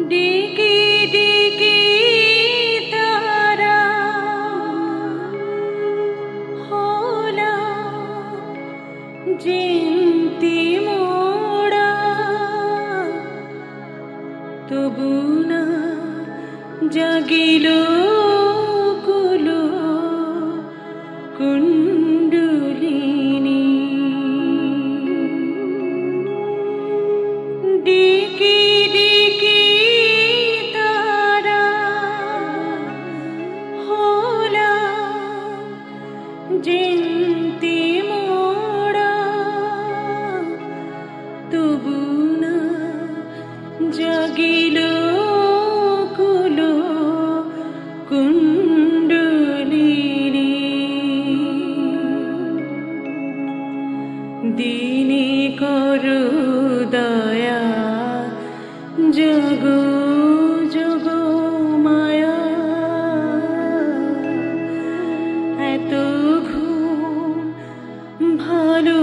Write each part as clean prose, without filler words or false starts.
ডেকে ডেকে তারা হলা জেন্তি মোড়া, তবু না জাগিল কুলো কুণ্ডলিনী। ডেকে ডেকে তারা হলা জেন্তি মোড়া, তবু না জাগিল কুলো কুণ্ডলিনী। দিনে করো দয়া জগো জগো মায়া, এত ঘুম ভালো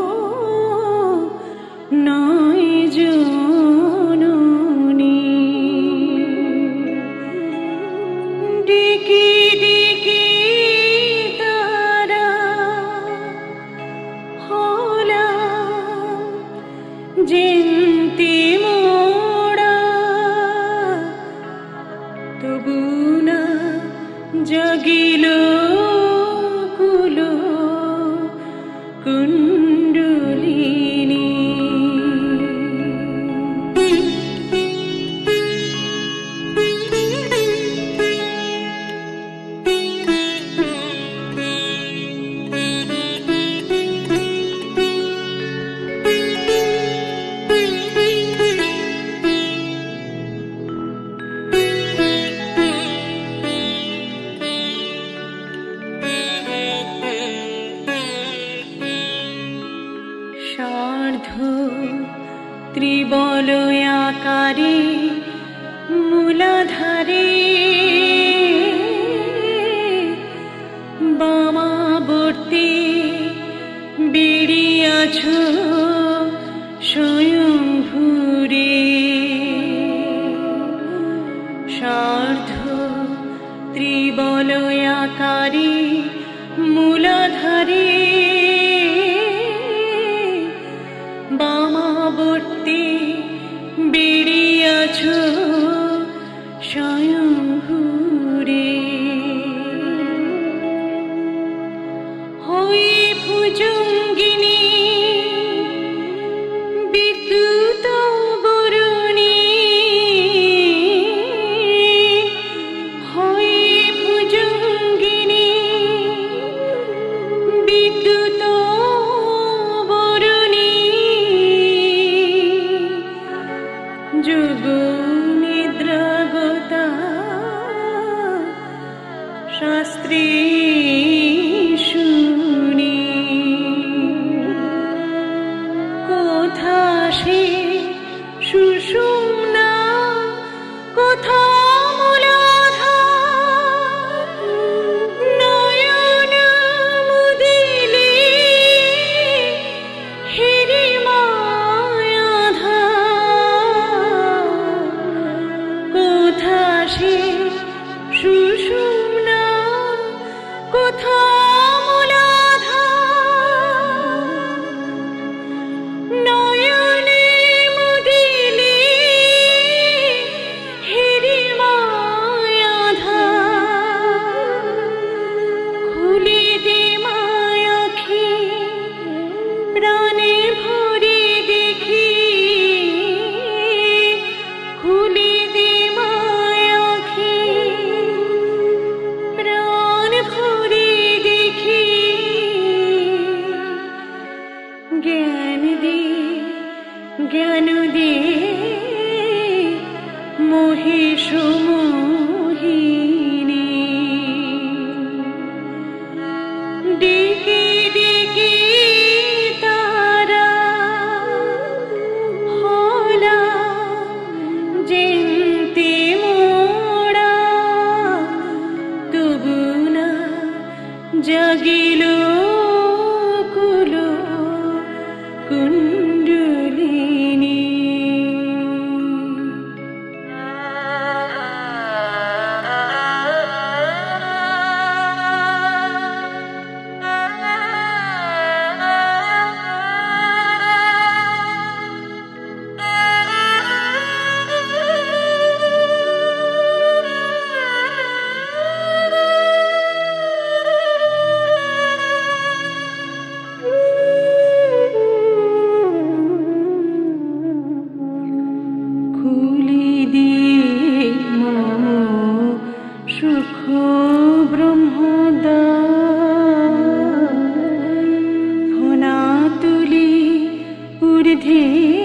নয় জননী। ডেকে ডেকে তারা হলা জেন্তি মোড়া, তবু না জাগিল কুলো কুণ্ডলিনী। সার্ধ ত্রিবলয়াকারে মূলাধারে বামাবর্তে বেরিয়াছ স্বয়ংভূরে। সার্ধ ত্রিবলয়াকারে মূলাধারে বামাবর্তে বেরিয়াছ স্বয়ংভূরে। হই ভুজঙ্গিনী বিদ্যুৎ বরুণী, হই ভুজঙ্গিনী বিদ্যুৎ যোগ নিদ্রাগতা শাস্ত্রী শুনি। কোথা সে সুষুম্না, কোথা মূলাধার, নয়ন মুদিলে হেরি মায়াধার। খুলি দিয়ে মম সুখ ব্রহ্মদ্বার ফনা তুলি ঊর্ধ্বে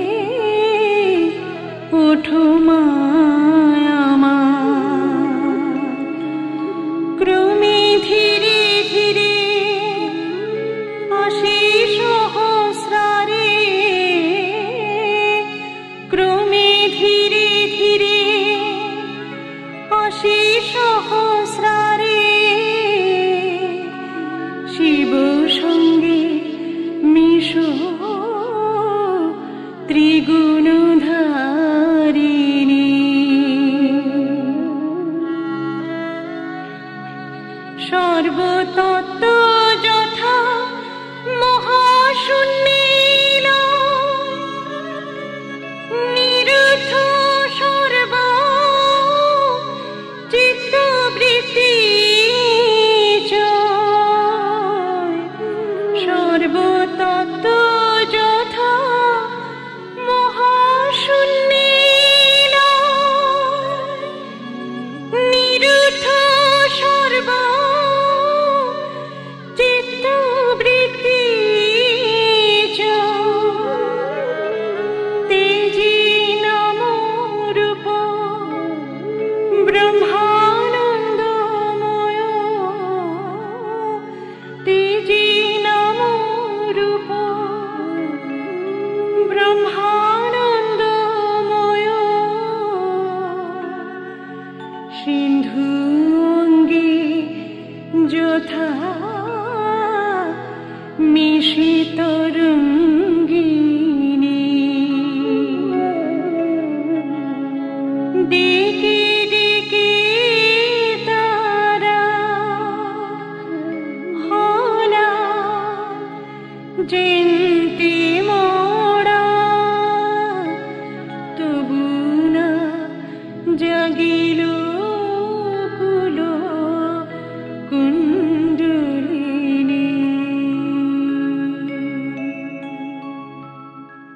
ওঠো মায় আমার ক্রমে ধীরে ধীরে আসে সহস্রারে ক্রমে ধীরে ধীরে আসে সহস্রারে শিব সঙ্গে মিশো ত্রিগুণধারিণী সর্বতত্ত্ব যথা মহাশূন্যে নিরুদ্ধ সর্ব চিত্তবৃত্তি সর্বতত্ত্ব যথা মহাশূন্যে নিরুদ্ধ সর্ব চিত্তবৃত্তি তেজি নাম রূপ ব্রহ্মানন্দময় তেজি নাম রূপ ব্রহ্মানন্দময় সিন্ধু অঙ্গে যথা মিশিত রঙ্গিনী ডেকে ডেকে তারা হলা যে